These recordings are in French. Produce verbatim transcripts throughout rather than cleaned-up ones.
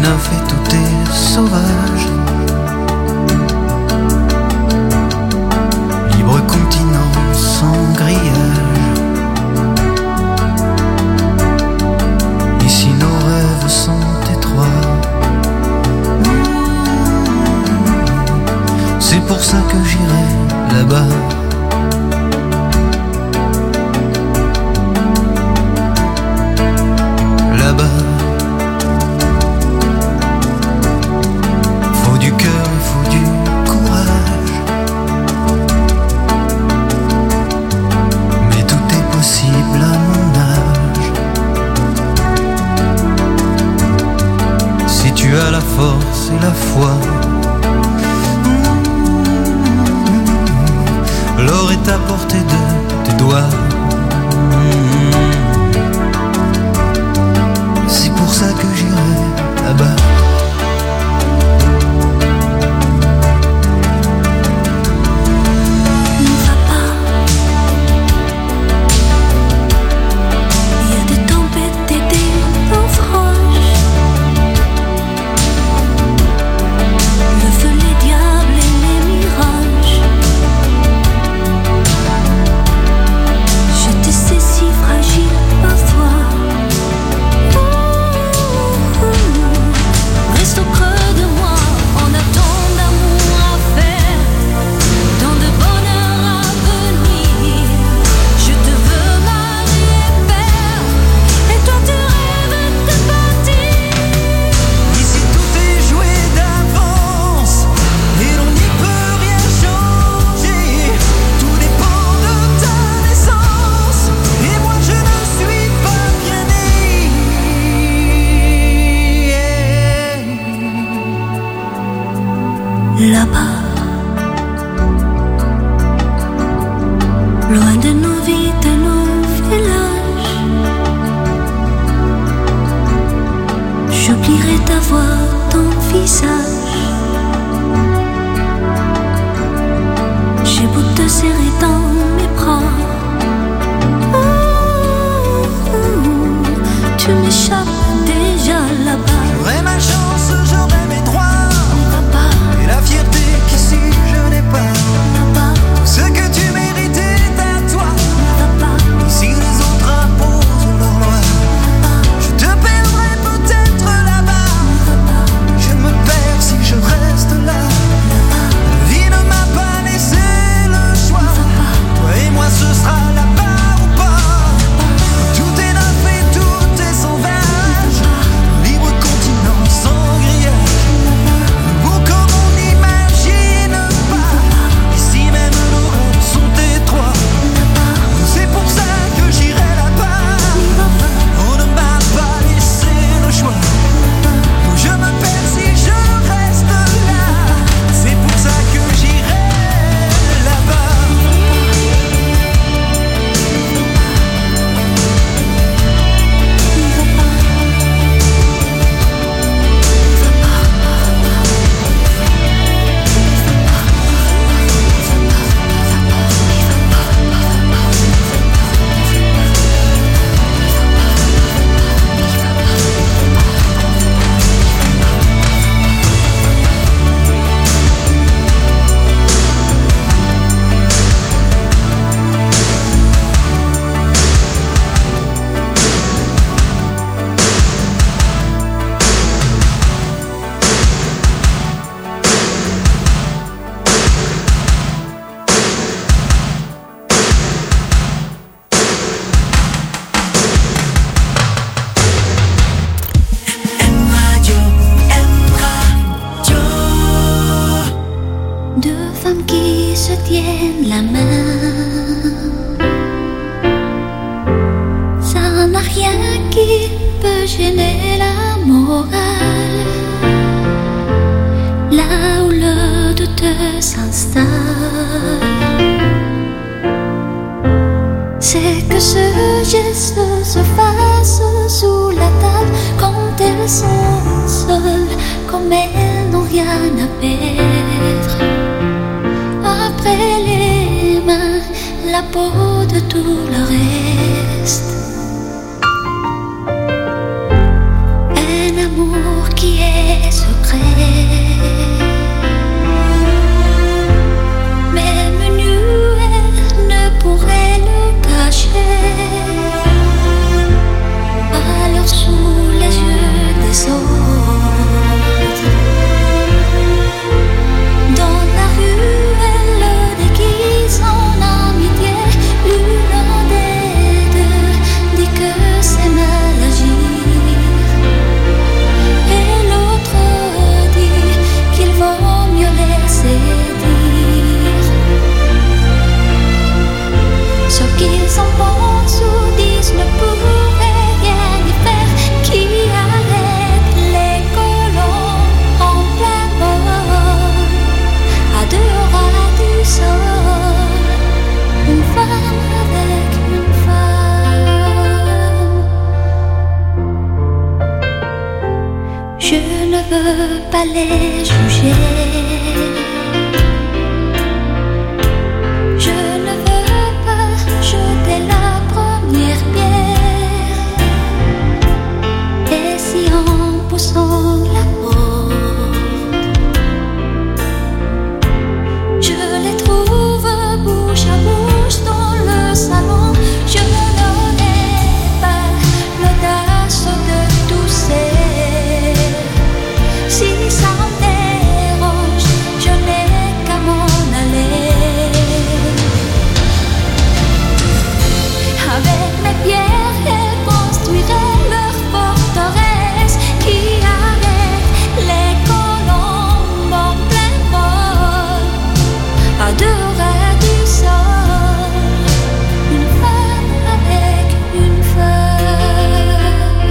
neuf et tout est sauvage. Libre continent sans grillage. Ici nos rêves sont étroits. C'est pour ça que j'irai là-bas. Là-bas. Faut du cœur, il faut du courage. Mais tout est possible à mon âge. Si tu as la force et la foi, l'or est à portée de tes doigts. C'est pour ça que j'irai là-bas. Un amour qui est veux pas les juger. Je ne veux pas jeter la première pierre. Et si en poussant la porte, je les trouve bouche à bouche dans le salon, je n'aurai pas l'audace de tousser. Si ça me dérange, je n'ai qu'à m'en aller. Avec mes pierres, elles construiraient leur forteresse qui arrête les colombes en plein vol. À deux ras du sol, une femme avec une feuille.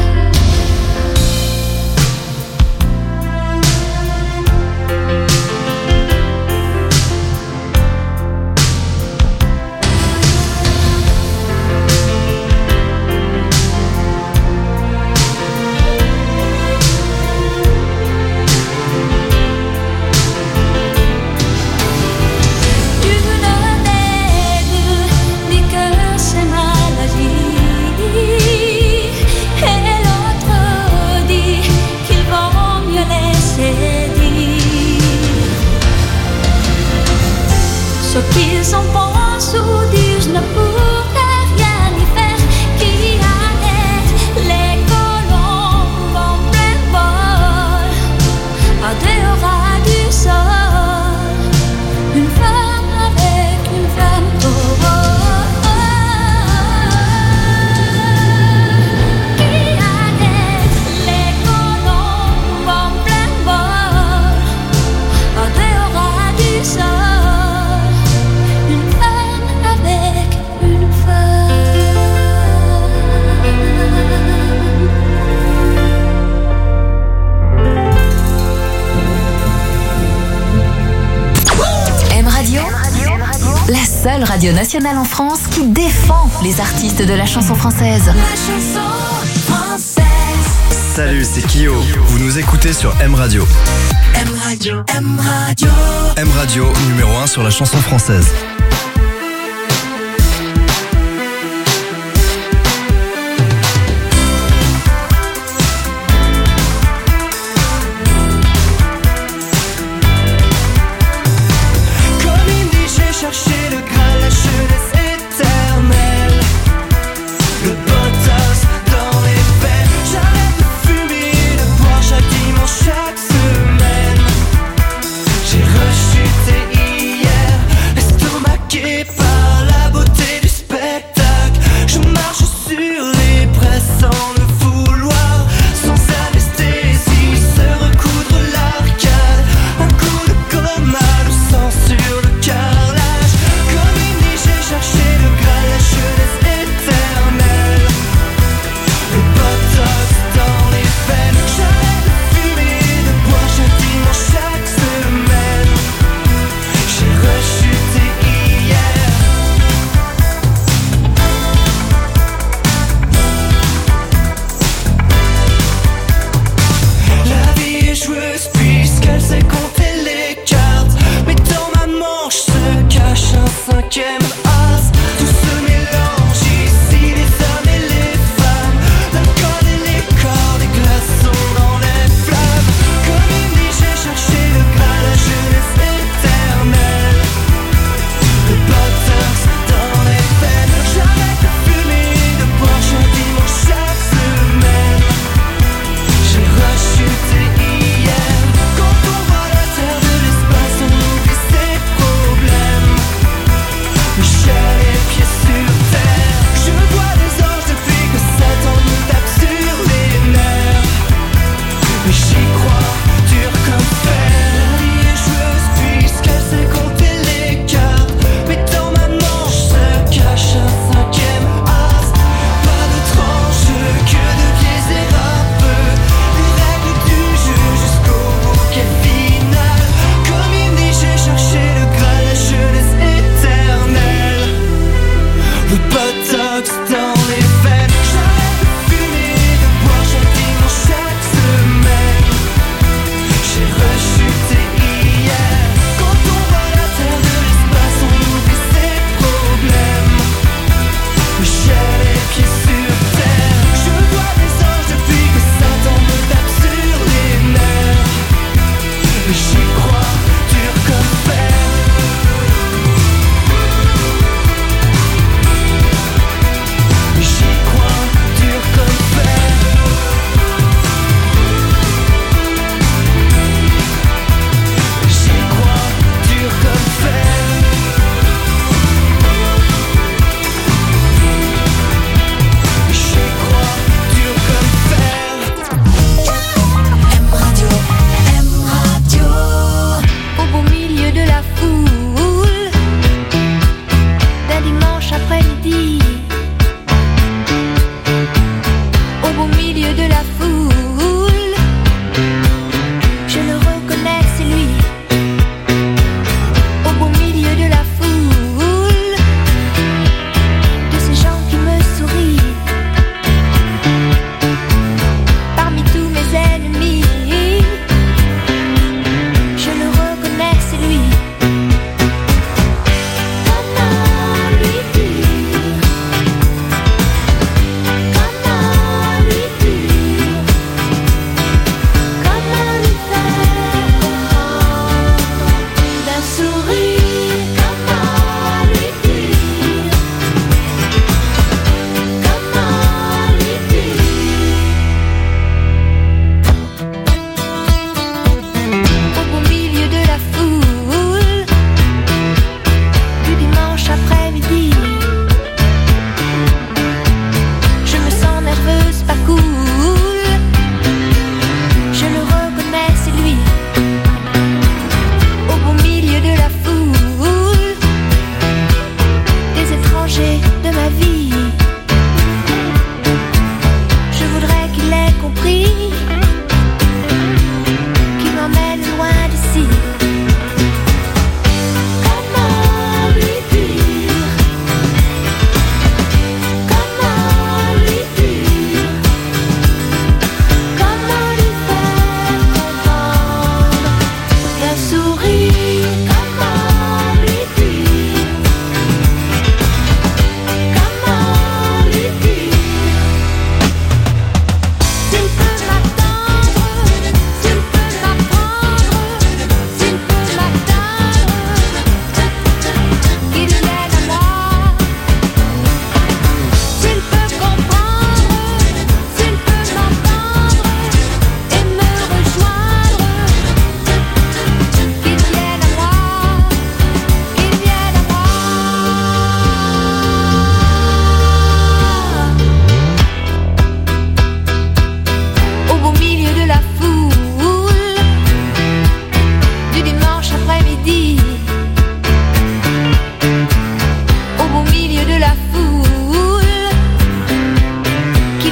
Ce qu'ils en pensent ou disent ne pourraient rien y faire, qui arrête les colombes en plein vol. À deux ras du sol, une femme avec une femme. Oh, oh, oh. Qui arrête les colombes en plein vol. À deux ras du sol. La seule radio nationale en France qui défend les artistes de la chanson française. La chanson française. Salut, c'est Kyo. Vous nous écoutez sur M Radio. M Radio, M Radio. M Radio, numéro un sur la chanson française.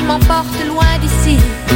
m'emporte loin d'ici.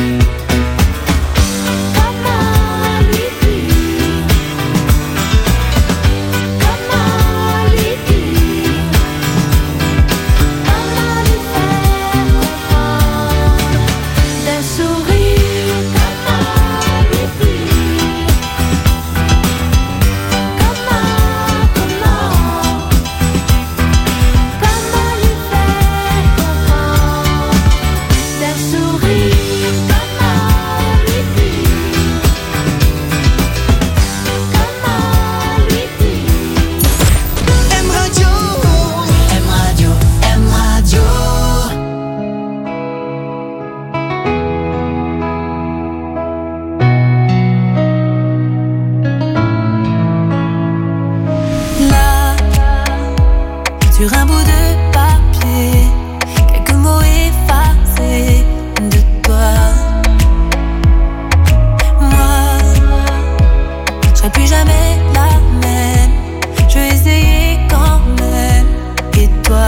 Sur un bout de papier, quelques mots effacés de toi. Moi, je serai plus jamais la même. Je vais essayer quand même. Et toi,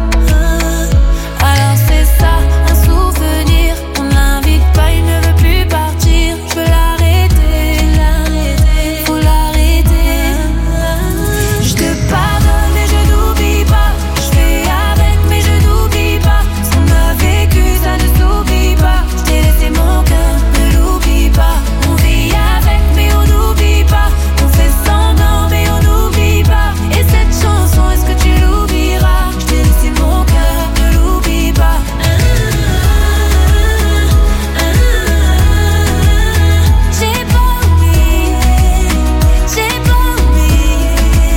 alors c'est ça, un souvenir. On l'invite pas, il ne veut plus partir. Je veux l'arrêter, l'arrêter, faut l'arrêter. Je te pardonne et je n'oublie pas. Je fais avec mais je n'oublie pas. Ce qu'on a vécu, ça ne s'oublie pas. Je t'ai laissé mon cœur, ne l'oublie pas. On vit avec mais on n'oublie pas. On fait semblant mais on n'oublie pas. Et cette chanson, est-ce que tu l'oublieras? Je t'ai laissé mon cœur, ne l'oublie pas. J'ai pas oublié, j'ai pas oublié.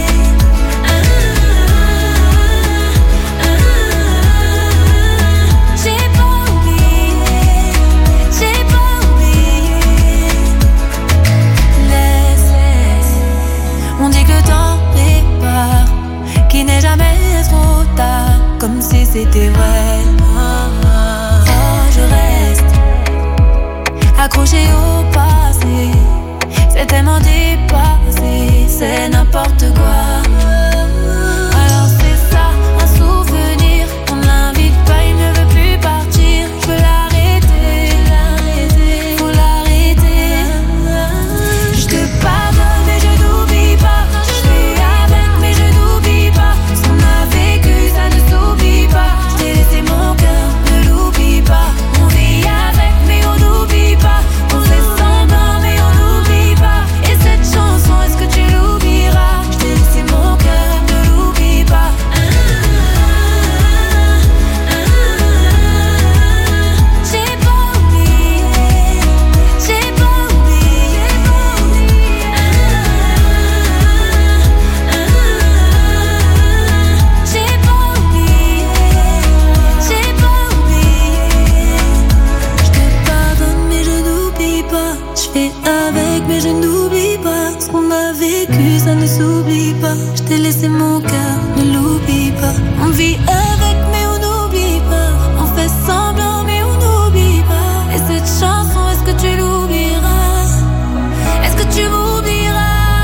J'ai pas oublié, j'ai pas oublié. Laisse, laisse. On dit que le temps répare, qu'il n'est jamais trop tard, comme si c'était vrai. Oh, je reste accroché au passé, c'est tellement dépassé, c'est n'importe quoi. Alors c'est ça, un souvenir. On l'invite pas, il ne veut plus partir. Je veux l'arrêter, l'arrêter, faut l'arrêter. Je te pardonne et je n'oublie pas. Je fais avec mais je n'oublie pas. Ce qu'on a vécu, ça ne s'oublie pas. Je t'ai laissé mon cœur, ne l'oublie pas. On vit avec mais on n'oublie pas. On fait semblant mais on n'oublie pas. Et cette chanson, est-ce que tu l'oublieras? Je t'ai laissé mon cœur, ne l'oublie pas. J'ai pas oublié, j'ai pas oublié. J'ai pas oublié, j'ai pas oublié. Je te pardonne mais je n'oublie pas. Je fais avec mais je n'oublie pas. Ce qu'on a vécu, ça ne s'oublie pas. Je t'ai laissé mon cœur, ne l'oublie pas. On vit avec mais on n'oublie pas. On fait semblant mais on n'oublie pas. Et cette chanson, est-ce que tu l'oublieras? Est-ce que tu m'oublieras?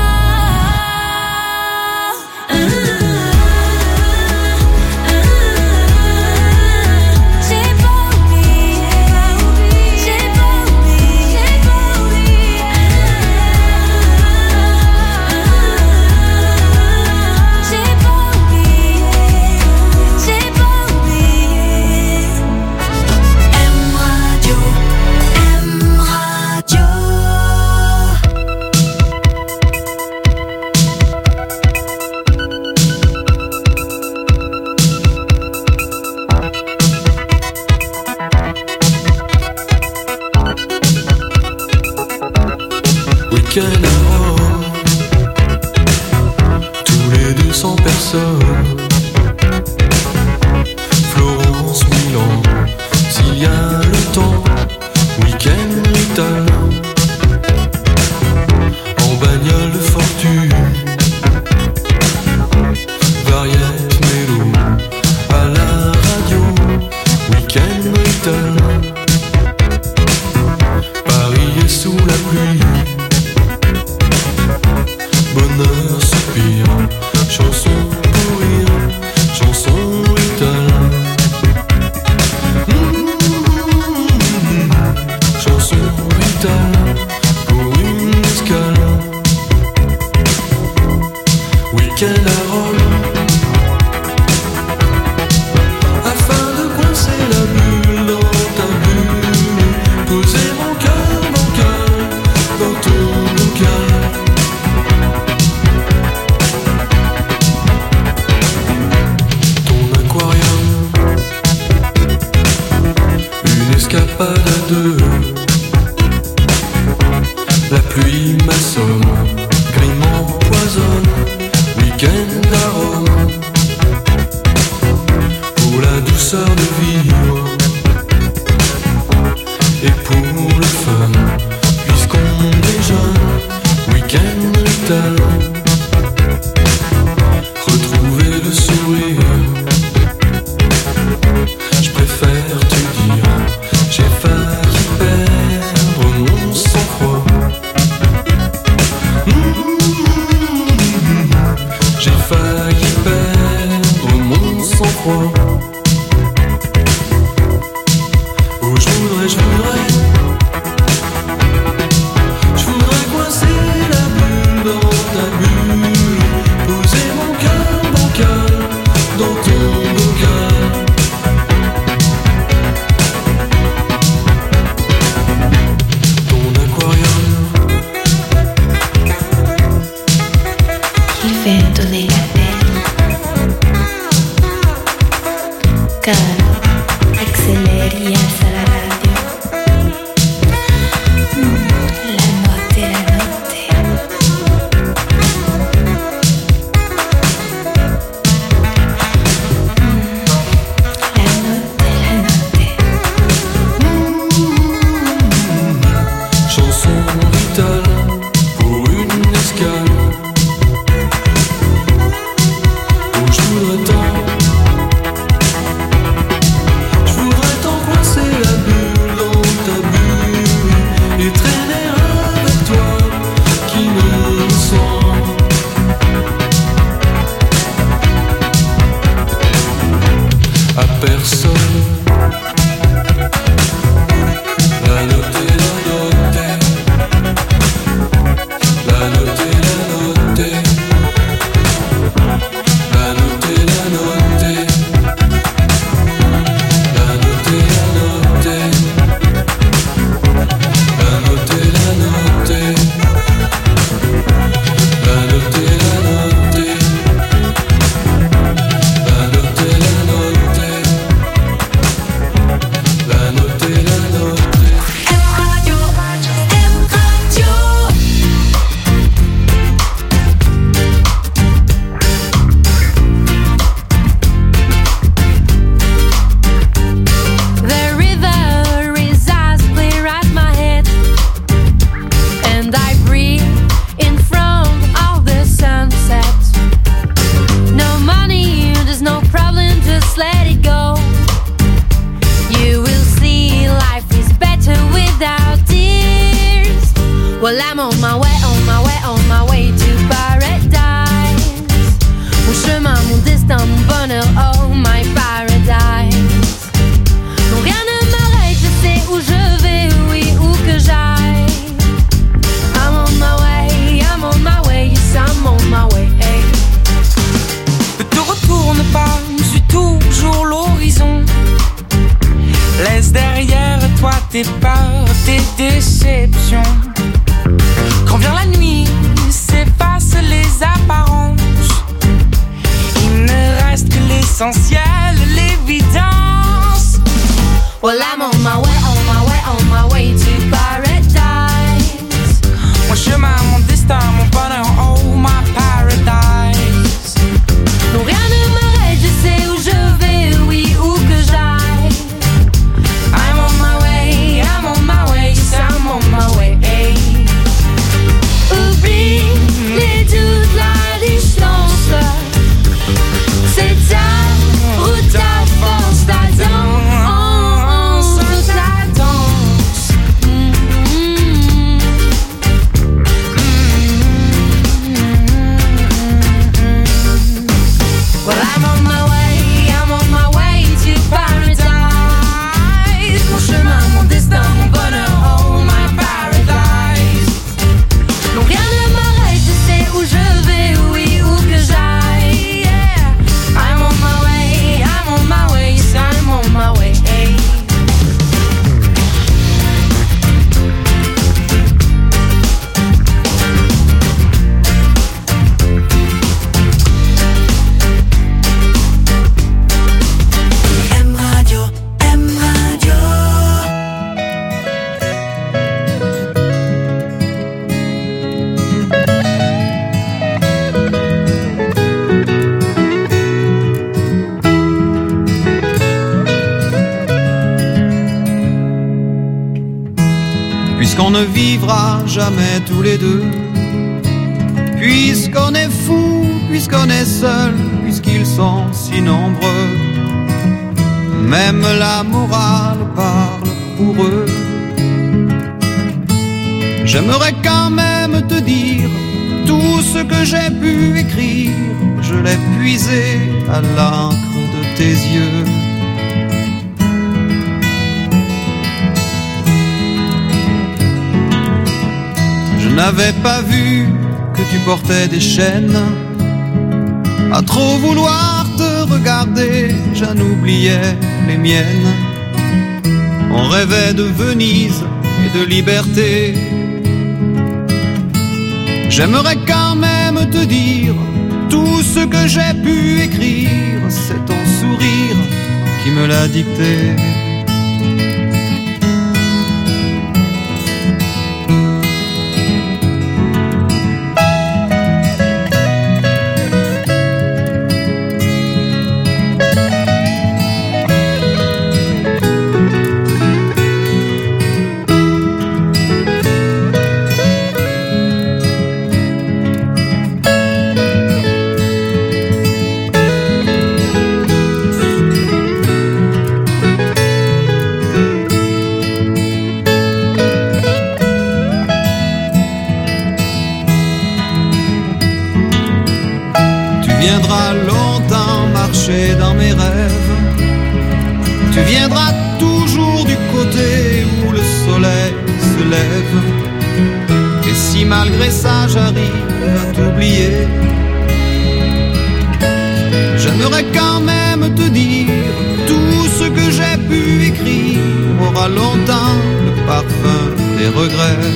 J'ai pas oublié, j'ai pas oublié, j'ai pas oublié. J'ai pas oublié, j'ai pas oublié. M Radio, M Radio. Week-end à Rome, tous les deux sans personne. Florence, Milan, s'il y a le temps. Week-end italien, en bagnole de fortune. Variette, mélo, à la radio. Week-end italien, Paris est sous la pluie. Bonheur, soupir, chanson pour rire, chanson italien. Mmh. escapade à deux. La pluie m'assomme, gris m'empoisonne, week-end à Rome. Pour la douceur de vivre et pour le fun, puisqu'on déjeune, week-end vital. Retrouver le sourire, je préfère te dire, j'ai failli perdre mon sang-froid. J'ai failli perdre mon sang-froid. Oh, je voudrais, je voudrais, je voudrais coincer la bulle dans ta bulle, poser mon cœur bancal dans ton bocal. Ton aquarium Il vento nella pelle, caro, acceleri alza la radio. Mm, la notte, la notte. Mm, la notte, la notte. chanson vitale pour une escale. Oh, je voudrais tant, je voudrais tant coincer la bulle dans ta bulle et traîner avec toi qui me sent. À personne. La notte, la notte, la notte, la notte, la notte, la notte, la notte, la notte, la notte, la notte, la notte, la notte, la notte, la notte, la notte, la notte. The river is as clear as my head, and I breathe in front of the sunset. No money, there's no problem, just let it go. You will see life is better without tears. Well, I'm on my way, on my way, on my way to paradise. Mon chemin, mon destin, mon bonheur, oh my paradise. Non, rien ne m'arrête, je sais où je vais, oui, où que j'aille. I'm on my way, I'm on my way, yes, I'm on my way. Hey. Ne te retourne pas, suis toujours l'horizon. Laisse derrière toi tes peurs, tes déceptions. Quand vient la nuit, s'effacent les apparences. Il ne reste que l'essentiel, l'évidence. Well, I'm on my way, on my way, on my way to paradise. Mon chemin, mon destin, mon bonheur, oh my paradise. Non, rien ne m'arrête, je sais où je vais, oui, où que j'aille. I'm on my way, I'm on my way, yes, I'm on my way. Hey. Oublie les doutes, la distance. C'est ta route, ta force, ta danse, ta puisqu'on ne vivra jamais tous les deux, puisqu'on est fou, puisqu'on est seul, puisqu'ils sont si nombreux. Même la morale parle pour eux. J'aimerais quand même te dire tout ce que j'ai pu écrire, je l'ai puisé à l'encre de tes yeux. Je n'avais pas vu que tu portais des chaînes. À trop vouloir te regarder, j'en oubliais les miennes. On rêvait de Venise et de liberté. J'aimerais quand même te dire tout ce que j'ai pu écrire, c'est ton sourire qui me l'a dicté. Dans mes rêves, tu viendras toujours du côté où le soleil se lève. Et si malgré ça j'arrive à t'oublier, j'aimerais quand même te dire tout ce que j'ai pu écrire aura longtemps le parfum des regrets.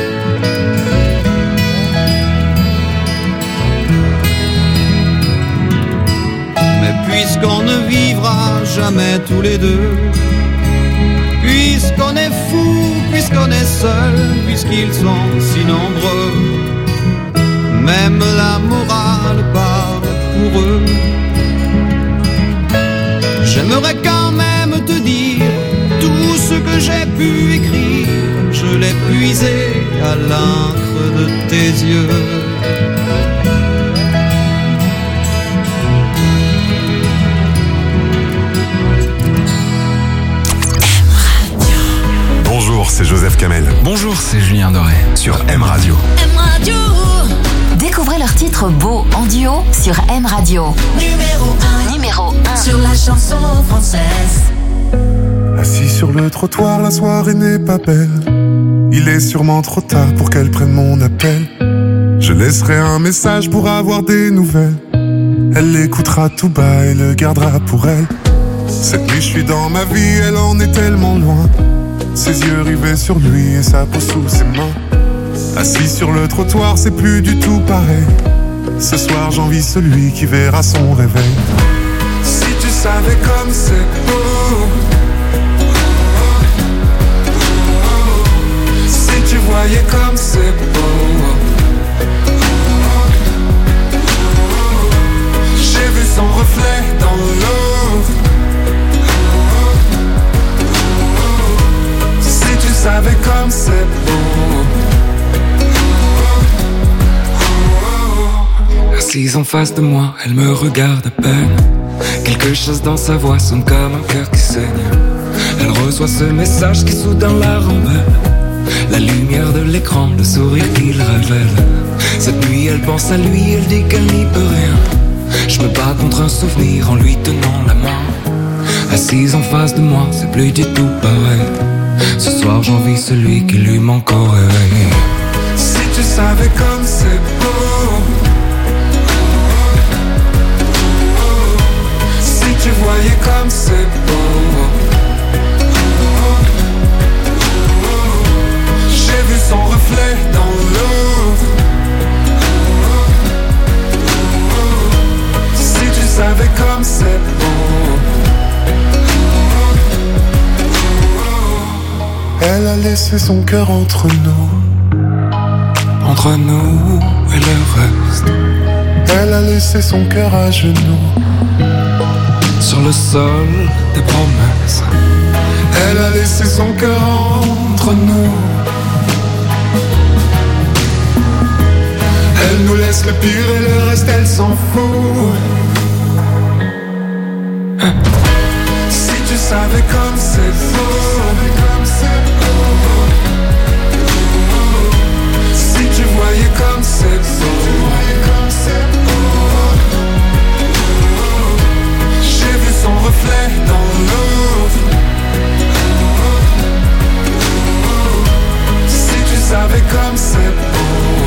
Puisqu'on ne vivra jamais tous les deux, puisqu'on est fou, puisqu'on est seul, puisqu'ils sont si nombreux, même la morale parle pour eux. J'aimerais quand même te dire tout ce que j'ai pu écrire, je l'ai puisé à l'encre de tes yeux. Bonjour, c'est Joseph Kamel. Bonjour, c'est Julien Doré. Sur M Radio. M Radio. Découvrez leur titre beau en duo sur M Radio. Numéro un. Numéro un. Sur la chanson française. Assis sur le trottoir, la soirée n'est pas belle. Il est sûrement trop tard pour qu'elle prenne mon appel. Je laisserai un message pour avoir des nouvelles. Elle l'écoutera tout bas et le gardera pour elle. Cette nuit je suis dans ma vie, elle en est tellement loin. Ses yeux rivés sur lui et sa peau sous ses mains. Assis sur le trottoir, c'est plus du tout pareil. Ce soir j'envie celui qui verra son réveil. Si tu savais comme c'est beau, si tu voyais comme c'est beau. J'ai vu son reflet dans l'eau. Si tu savais comme c'est beau. Assise en face de moi, elle me regarde à peine. Quelque chose dans sa voix sonne comme un cœur qui saigne. Elle reçoit ce message qui soudain la rembelle. La lumière de l'écran, le sourire qu'il révèle. Cette nuit elle pense à lui, elle dit qu'elle n'y peut rien. Je me bats contre un souvenir en lui tenant la main. Assise en face de moi, c'est plus du tout pareil. Ce soir j'envie celui qui lui manque au réveil. Si tu savais comme c'est beau. Si tu voyais comme c'est beau. J'ai vu son reflet dans l'eau. Si tu savais comme c'est beau. Elle a laissé son cœur entre nous. Entre nous et le reste. Elle a laissé son cœur à genoux. Sur le sol des promesses. Elle a laissé son cœur entre nous. Elle nous laisse le pire et le reste elle s'en fout. Si tu savais comme c'est beau, si tu voyais comme c'est beau, j'ai vu son reflet dans l'eau. Si tu savais comme c'est beau,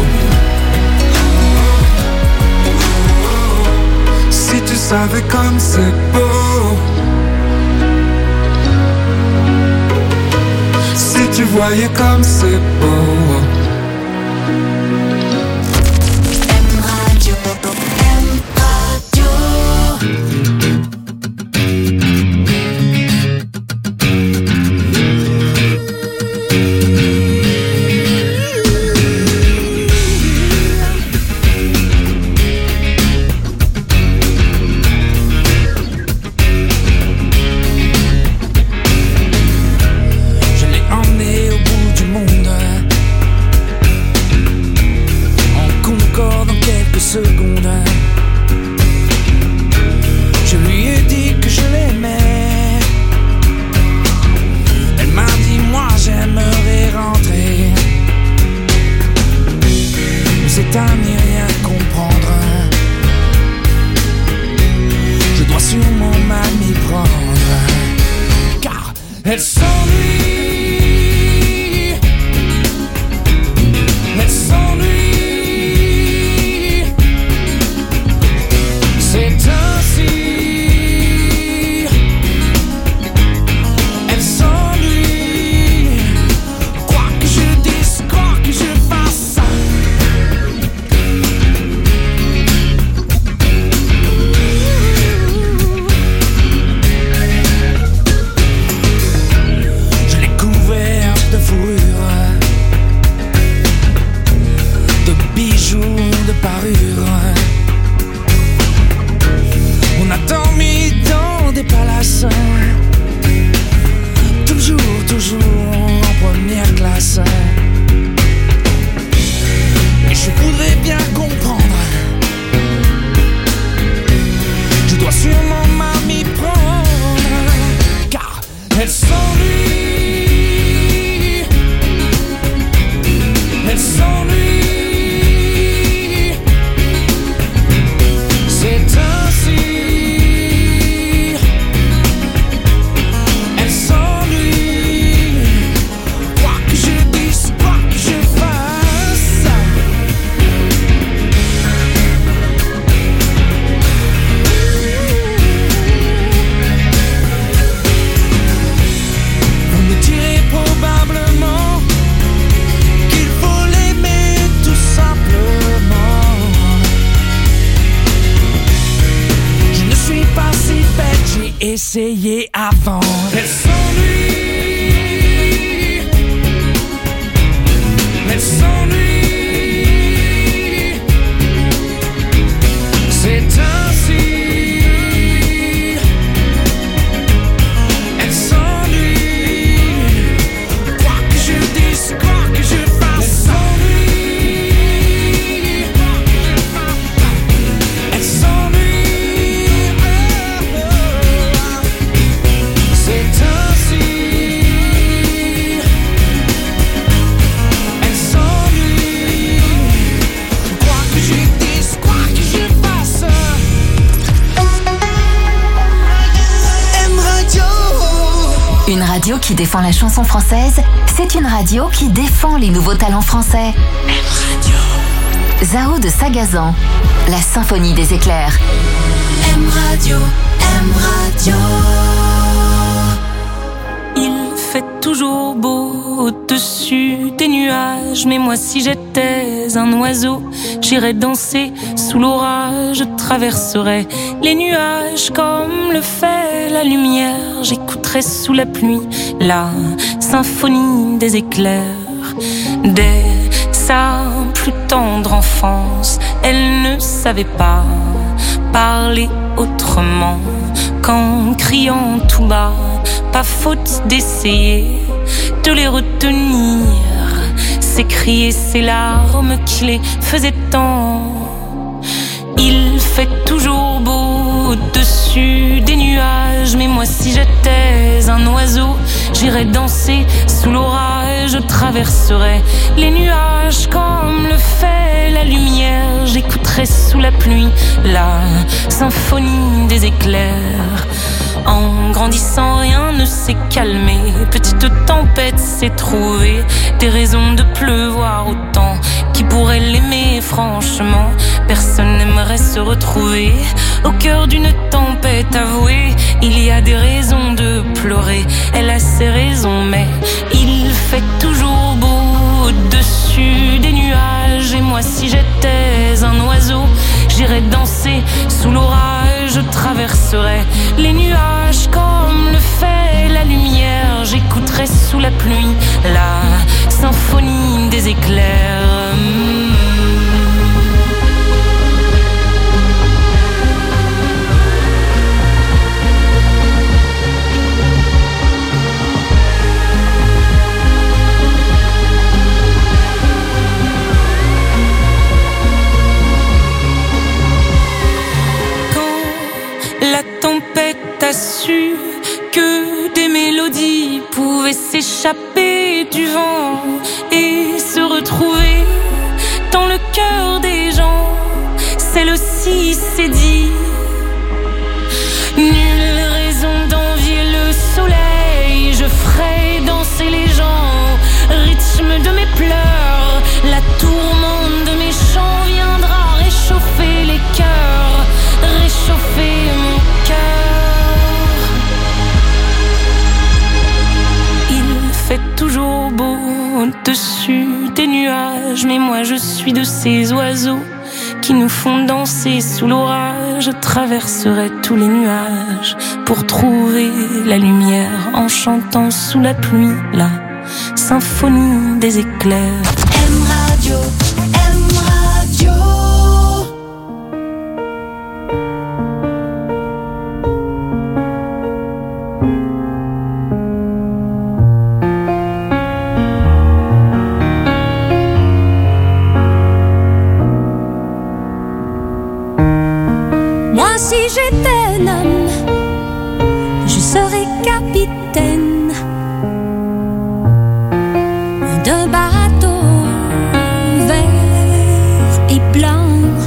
si tu savais comme c'est beau, si tu voyais comme c'est beau. Essayé avant. Elle s'ennuie, elle s'ennuie, c'est ainsi. Elle s'ennuie, quoi que je dise, quoi que je fasse. Elle s'ennuie, elle s'ennuie. Une radio qui défend la chanson française, c'est une radio qui défend les nouveaux talents français. M Radio. Zao de Sagazan, la symphonie des éclairs. M Radio, M Radio. Il fait toujours beau au-dessus des nuages, mais moi si j'étais un oiseau, j'irais danser sous l'orage, je traverserais les nuages comme le fait la lumière, j'écouterais sous la pluie la symphonie des éclairs. Dès sa plus tendre enfance, elle ne savait pas parler autrement qu'en criant tout bas. Pas faute d'essayer de les retenir, ses cris et ses larmes qui les faisaient tant. Il fait toujours beau au-dessus des nuages, mais moi si j'étais un oiseau, j'irais danser sous l'orage, je traverserais les nuages comme le fait la lumière, j'écouterais sous la pluie la symphonie des éclairs. En grandissant, rien ne s'est calmé. Petite tempête s'est trouvée des raisons de pleuvoir autant. Qui pourrait l'aimer, franchement? Personne n'aimerait se retrouver au cœur d'une tempête avouée. Il y a des raisons de pleurer, elle a ses raisons, mais il fait toujours beau au-dessus des nuages. Et moi, si j'étais un oiseau, j'irais danser sous l'orage, je traverserais les nuages comme le fait la lumière. J'écouterais sous la pluie la symphonie des éclairs. T'as su que des mélodies pouvaient s'échapper du vent et se retrouver dans le cœur des gens. Celle aussi s'est dit, nulle raison d'envier le soleil. Je ferai danser les gens au rythme de mes pleurs. La tourmente de mes chants viendra réchauffer les cœurs, réchauffer mon cœur. Fait toujours beau au-dessus des nuages, mais moi je suis de ces oiseaux qui nous font danser sous l'orage. Je traverserai tous les nuages pour trouver la lumière en chantant sous la pluie la symphonie des éclairs. M Radio, M Radio. Si j'étais un homme, je serais capitaine d'un bateau vert et blanc,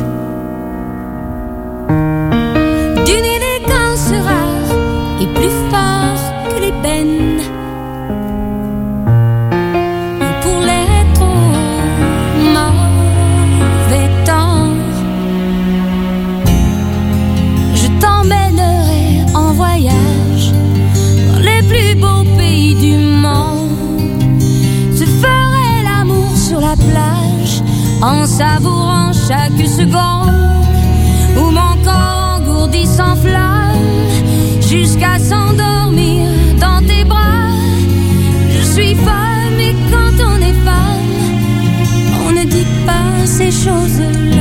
d'une élégance rare et plus fort que l'ébène. Pour l'être au mauvais temps, t'emmènerai en voyage dans les plus beaux pays du monde. Se ferai l'amour sur la plage en savourant chaque seconde où mon corps engourdi s'enflamme jusqu'à s'endormir dans tes bras. Je suis femme et quand on est femme, on ne dit pas ces choses-là.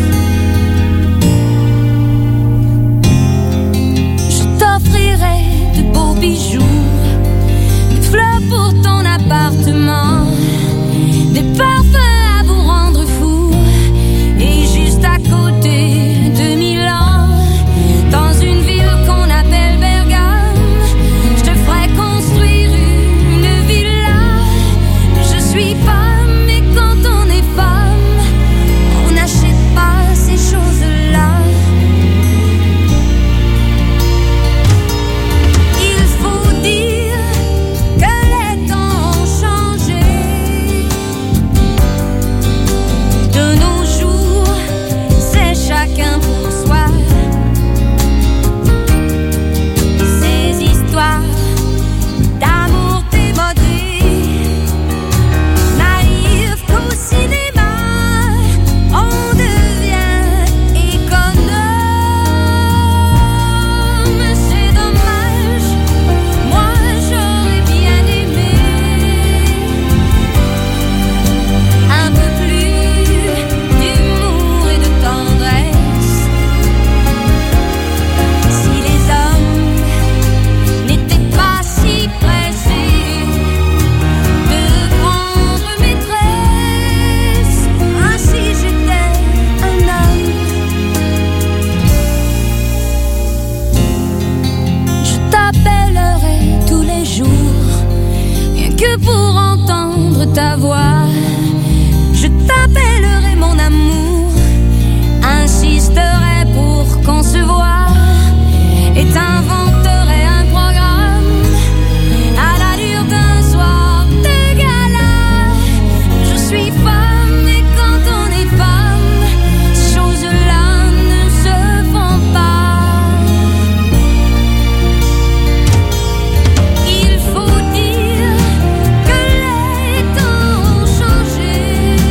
T'offrirai de beaux bijoux, des fleurs pour ton appartement, des parfums à vous rendre fou. Et juste à côté de Milan, dans une ville qu'on appelle Bergame, je te ferai construire une villa. Je suis femme et quand on est femme, on n'achète pas entendre ta voix, je t'appellerai mon amour, insisterai pour qu'on se voie et t'inventerai un programme à l'allure d'un soir de gala. Je suis femme et quand on est femme, ces choses-là ne se font pas. Il faut dire que les temps ont changé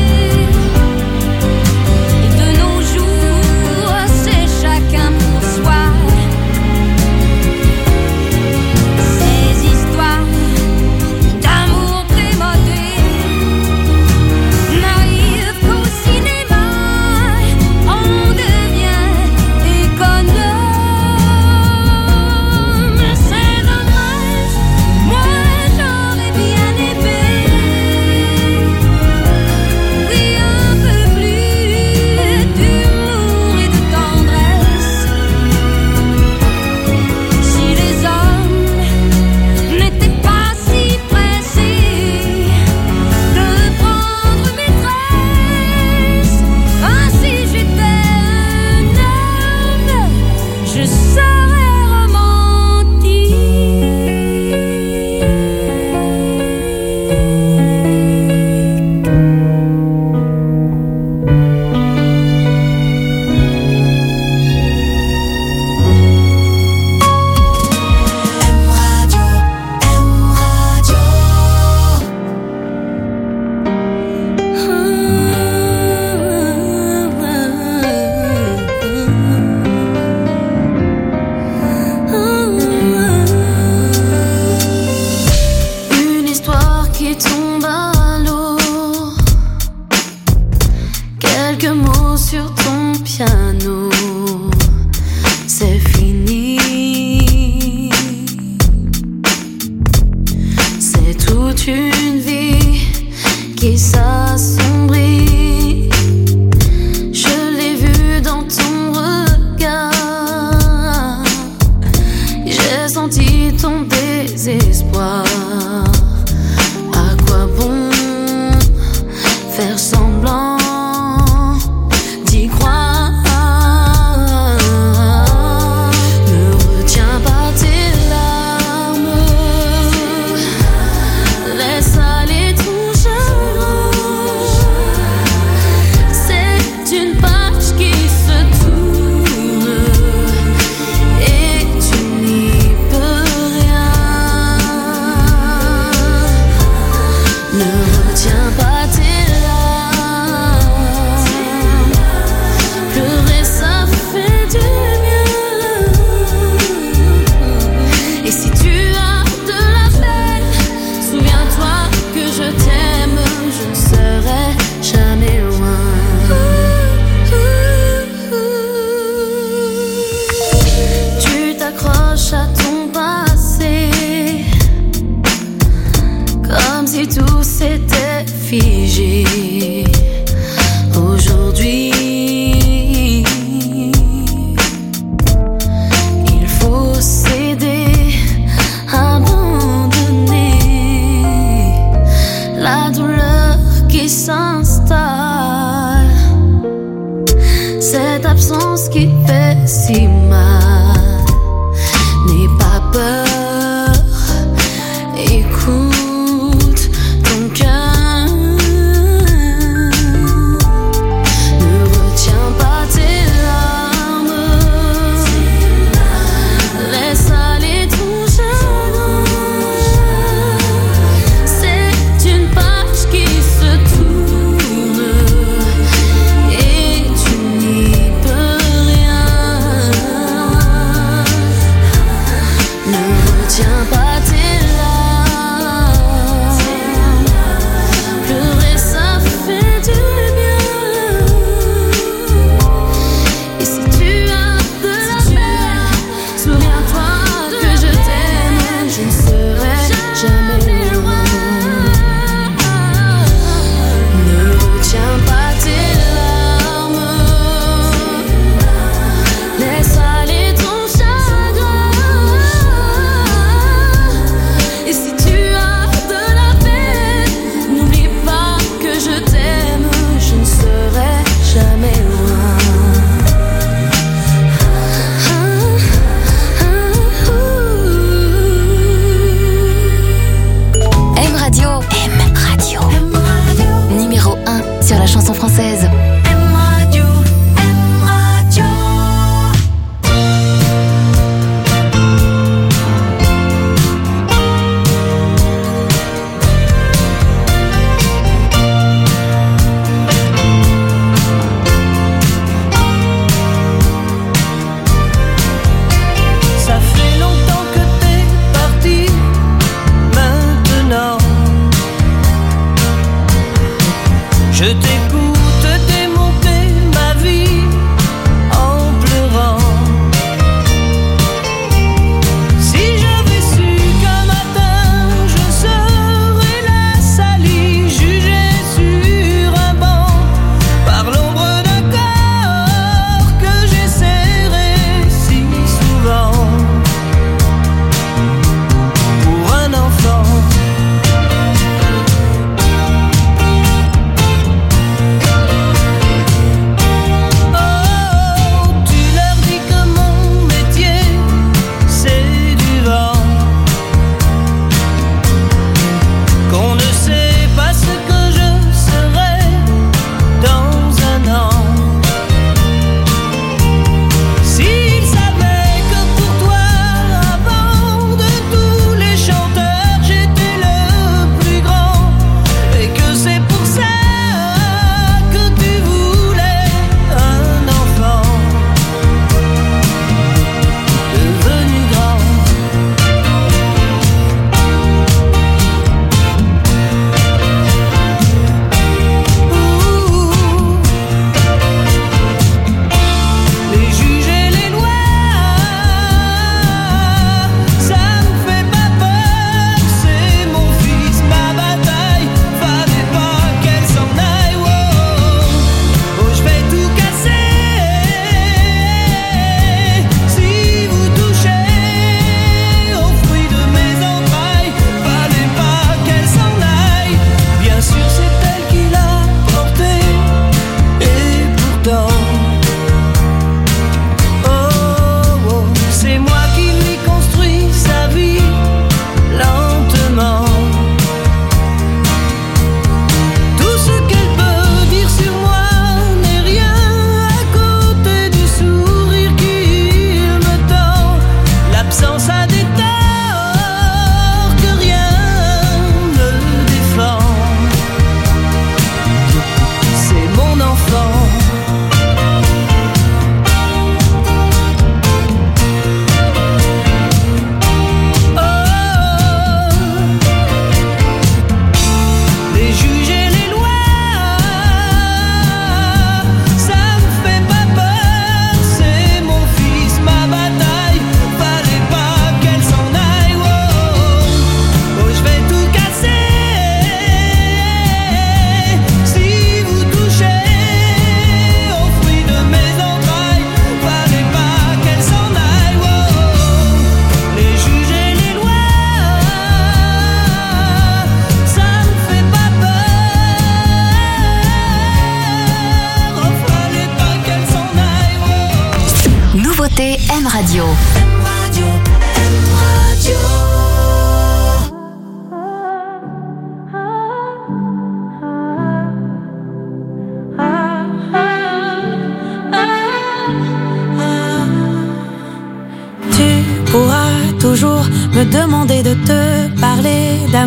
et de nos jours c'est chacun pour soi. Ces histoires d'amour démodé n'arrivent qu'au cinéma. On devient économe. C'est dommage, moi j'aurais bien aimé, oui, un peu plus d'humour et de tendresse. Si les hommes n'étaient pas si pressés de prendre maîtresse, ah, si j'étais un homme, je serais romantique. M Radio, M Radio. Une histoire qui tombe à l'eau, quelques mots sur ton piano, c'est fini. C'est toute une vie qui s'assombrit. Je l'ai vu dans ton regard, j'ai senti ton désespoir. À quoi bon faire semblant d'y croire? Ne retiens pas tes larmes, laisse aller ton chagrin. C'est une page qui se tourne et tu n'y peux rien. Ne retiens pas tes larmes, pleurer ça fait du bien. Et si tu as de la peine, souviens-toi que je t'aime, je ne serai jamais loin. Tu t'accroches à ton passé comme si tout s'était figé. Aujourd'hui, il faut céder, abandonner la douleur qui s'installe, cette absence qui fait si mal. N'aie pas peur, écoute ton cœur. Ne retiens pas tes larmes, laisse aller ton chagrin. C'est une page qui se tourne et tu n'y peux rien.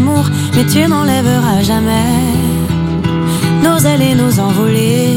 amour, mais tu n'enlèveras jamais nos ailes et nos envolées.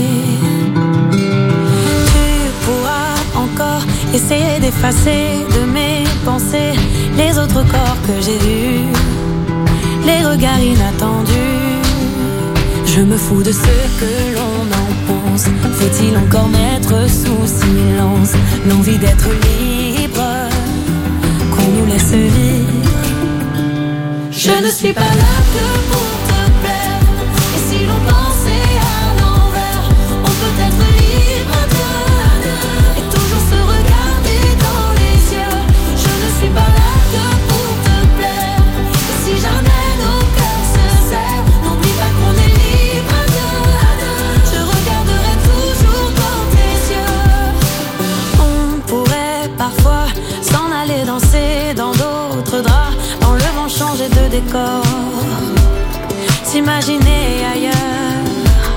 Tu pourras encore essayer d'effacer de mes pensées les autres corps que j'ai vus, les regards inattendus. Je me fous de ce que l'on en pense. Faut-il encore mettre sous silence l'envie d'être libre, qu'on nous laisse vivre? Je ne suis pas là que pour te plaire. Et si l'on pensait à l'envers, on peut être libre à deux et toujours se regarder dans les yeux. Je ne suis pas là que pour te plaire. Et si jamais nos cœurs se serrent, n'oublie pas qu'on est libre à deux. Je regarderai toujours dans tes yeux. On pourrait parfois s'en aller danser dans d'autres draps, en le vent changer de décor, s'imaginer ailleurs.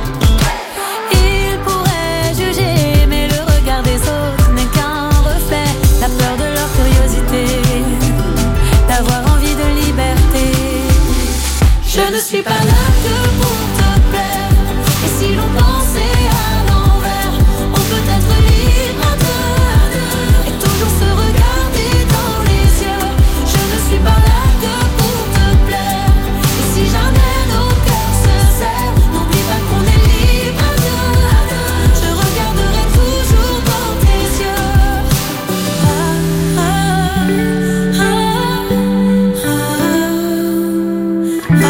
Ils pourraient juger, mais le regard des autres n'est qu'un reflet. La peur de leur curiosité, d'avoir envie de liberté. Je ne suis pas là que pour te plaire. Et si l'on pensait à l'envers, on peut être libre à deux et toujours se regarder dans les yeux. Je ne suis pas là que pour te plaire. Et si jamais nos cœurs se serrent, n'oublie pas qu'on est libre à deux. Je regarderai toujours dans tes yeux. Ah, ah, ah, ah,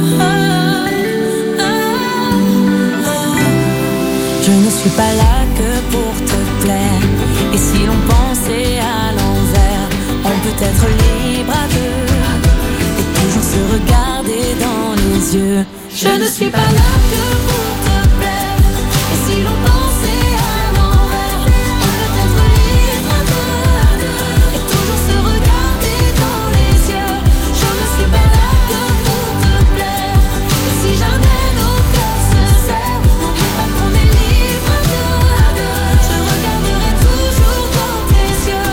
ah, ah, ah. Je ne suis pas là que pour te plaire. Et si l'on pensait à l'envers, on peut être libre à deux et toujours se regarder dans les yeux. Je ne suis pas là que pour te plaire. Et si l'on pensait à l'envers, on peut être libre à deux et toujours se regarder dans les yeux. Je ne suis pas là que pour te plaire. Et si jamais nos cœurs se serrent, n'oublie pas qu'on est libre à deux. Je regarderai toujours dans tes yeux.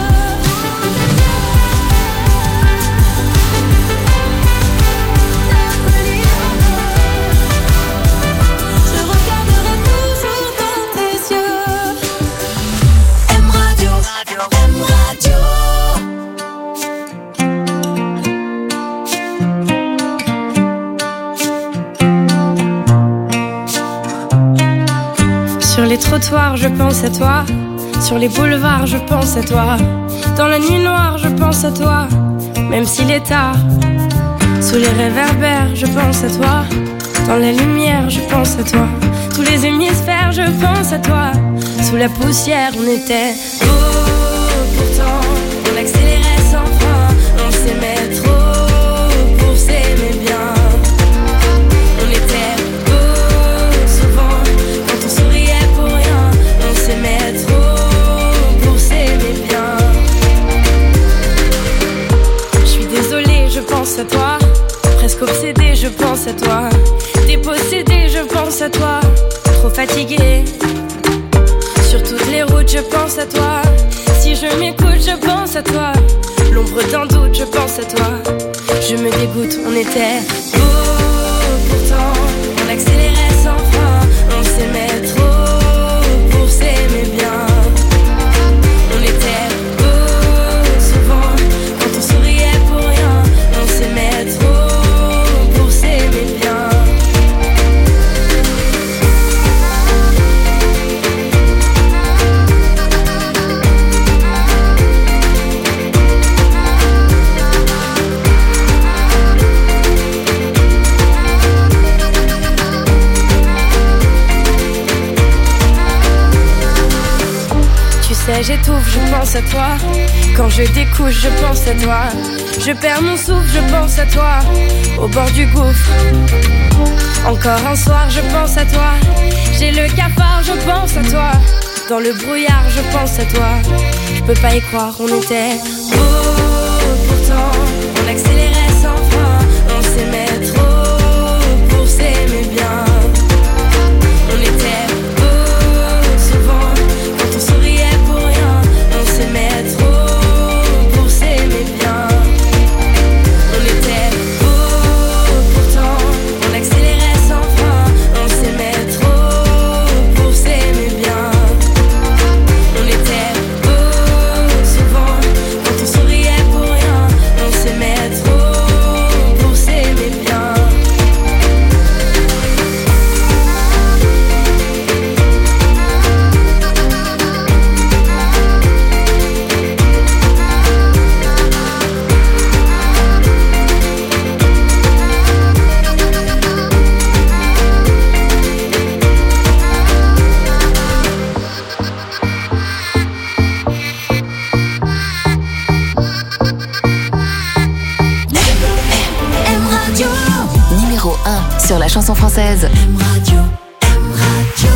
Je regarderai toujours dans tes yeux. M Radio, M Radio. Sur les trottoirs, je pense à toi. Sur les boulevards, je pense à toi. Dans la nuit noire, je pense à toi. Même s'il est tard. Sous les réverbères, je pense à toi. Dans la lumière, je pense à toi. Tous les hémisphères, je pense à toi. Sous la poussière, on était beau. Pourtant, on accélérait sans frein. On s'aimait trop pour s'aimer bien. On était beau souvent quand on souriait pour rien. On s'aimait trop pour s'aimer bien. Je suis désolée, je pense à toi. Presque obsédée, je pense à toi. Dépossédée, je pense à toi. Trop fatiguée. Sur toutes les routes, je pense à toi. Si je m'écoute, je pense à toi. L'ombre d'un doute, je pense à toi. Je me dégoûte, on était beau. Pourtant, on accélérait sans frein. On s'aimait trop pour s'aimer bien. On était beau souvent quand on souriait pour rien. On s'aimait trop pour s'aimer bien. J'étouffe, je pense à toi. Quand je découche, je pense à toi. Je perds mon souffle, je pense à toi. Au bord du gouffre. Encore un soir, je pense à toi. J'ai le cafard, je pense à toi. Dans le brouillard, je pense à toi. Je peux pas y croire, on était beau. Pourtant, on accélérait sans frein. On s'aimait trop pour s'aimer bien. On était beau souvent quand on souriait pour rien. On s'aimait trop pour s'aimer bien. On était beau la chanson française. M Radio, M Radio.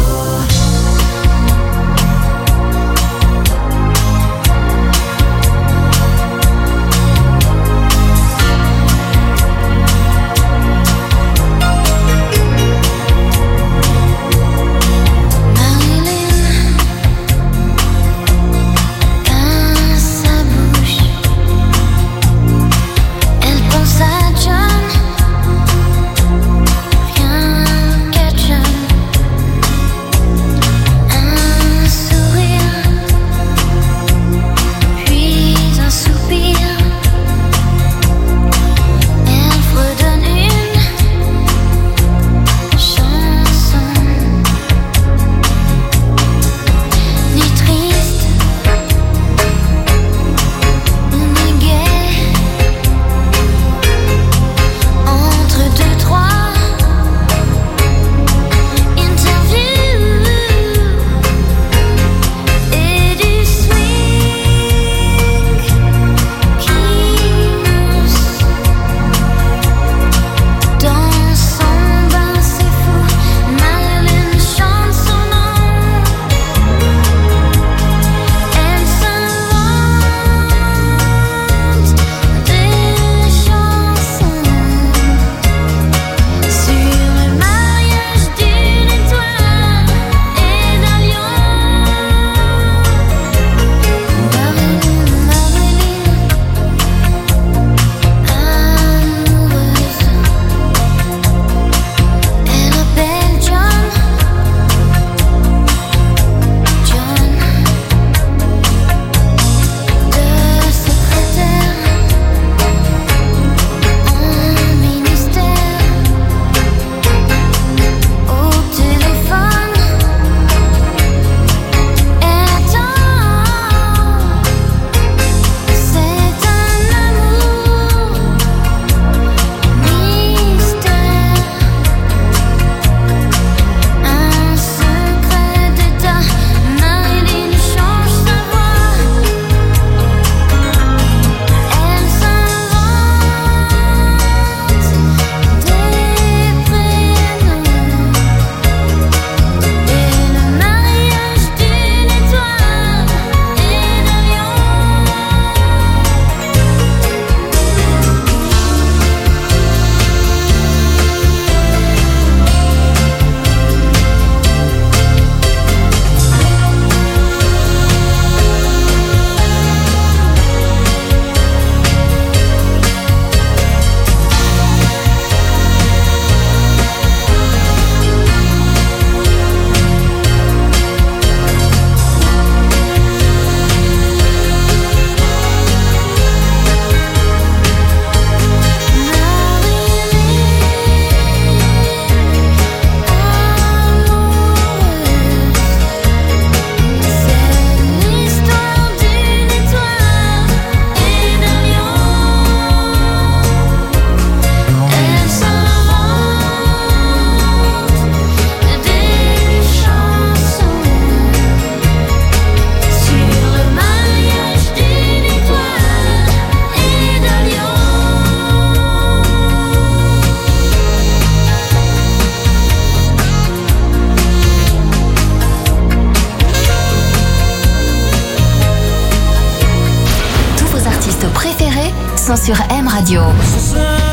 Sur M Radio.